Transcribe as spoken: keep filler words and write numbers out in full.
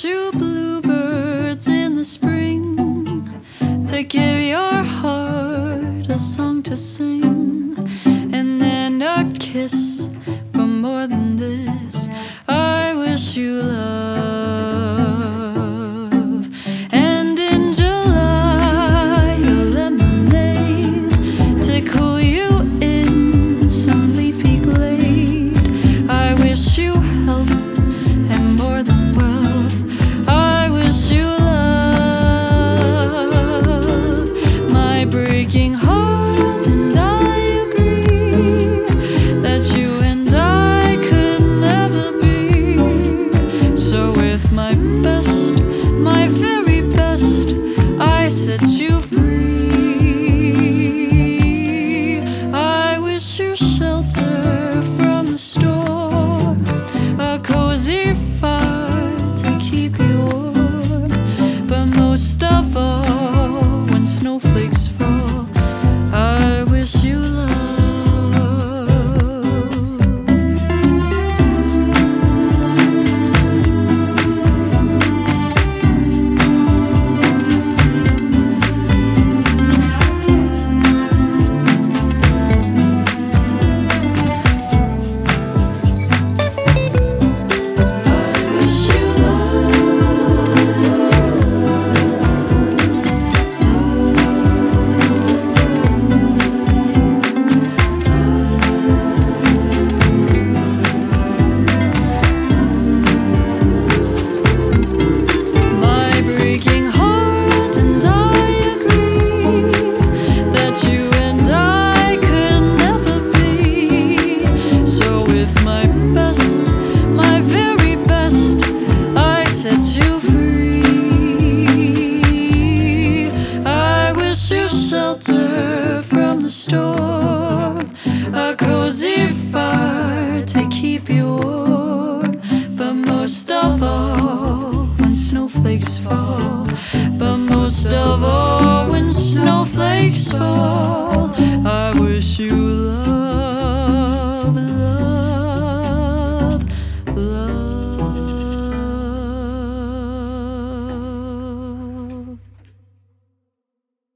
wish you bluebirds in the spring to give your heart a song to sing, and then a kiss. But more than this, I wish you love. And in July, a lemonade to cool you in some leafy glade. I wish you health and more than wealth. I wish you love. My breaking heart and I agree that you and I could never be. So with my best, my very best, I set you free. I wish you shelter from the storm, a cozy fire to keep you warm. But most of all, when snowflakes fall, I wish you love. Shelter from the storm, a cozy fire to keep you warm. But most of all, when snowflakes fall, but most of all, when snowflakes fall, I wish you